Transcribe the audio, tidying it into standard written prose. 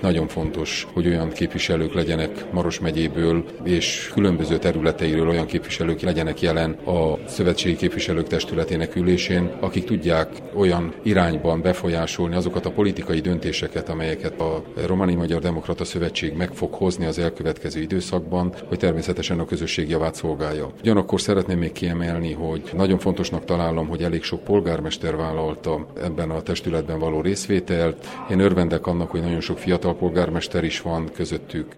nagyon fontos, hogy olyan képviselők legyenek Maros megyéből és különböző területeiről olyan képviselők legyenek jelen a Szövetségi Képviselők Testületének ülésén, akik tudják olyan irányban befolyásolni azokat a politikai döntéseket, amelyeket a Romániai Magyar Demokrata Szövetség meg fog hozni az elkövetkező időszakban, hogy természetesen a közösség javát szolgálja. Ugyanakkor szeretném még kiemelni, hogy nagyon fontosnak találom, hogy elég sok polgármester vállalta ebben a testületben való részvételt. Én örvendek annak, hogy nagyon sok fiatal polgármester is van közöttük.